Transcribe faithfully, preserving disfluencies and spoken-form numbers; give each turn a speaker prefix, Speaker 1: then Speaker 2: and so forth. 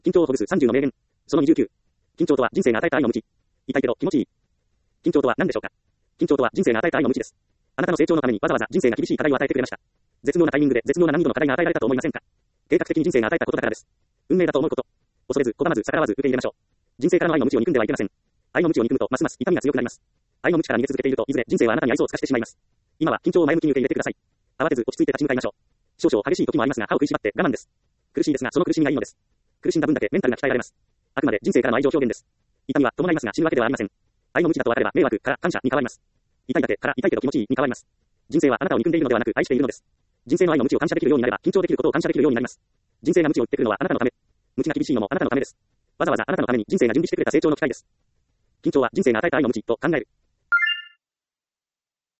Speaker 1: 緊張をほぐすさんじゅうの名言。そのにじゅうきゅう。緊張とは人生が与えた愛の無知。痛いけど気持ちいい。緊張とは何でしょうか。緊張とは人生が与えた愛の無知です。あなたの成長のためにわざわざ人生が厳しい課題を与えてくれました。絶妙なタイミングで絶妙な難易度の課題が与えられたと思いませんか。計画的に人生が与えたことだからです。運命だと思うこと。恐れず、拒まず、逆らわず受け入れましょう。人生からの愛の無知を憎んではいけません。愛の無知を憎むとますます痛みが強くなります。愛の無知から逃げ続けているといずれ人生はあなたに愛想を尽かしてしまいます。今は緊張を前向きに受け入れてください。慌てず落ち着いて立ち向かいましょう。少々激しい時もありますが歯を食いしばって我慢です。苦しいですがその苦しみがいいのです。苦しんだ分だけメンタルが鍛えられます。あくまで人生からの愛情表現です。痛みは伴いますが死ぬわけではありません。愛の無知だと分かれば迷惑から感謝に変わります。痛いだけから痛いけど気持ちいいに変わります。人生はあなたを憎んでいるのではなく愛しているのです。人生の愛の無知を感謝できるようになれば緊張できることを感謝できるようになります。人生が無知を言ってくるのはあなたのため。無知が厳しいのもあなたのためです。わざわざあなたのために人生が準備してくれた成長の機会です。緊張は人生が与えた愛の無知と考える。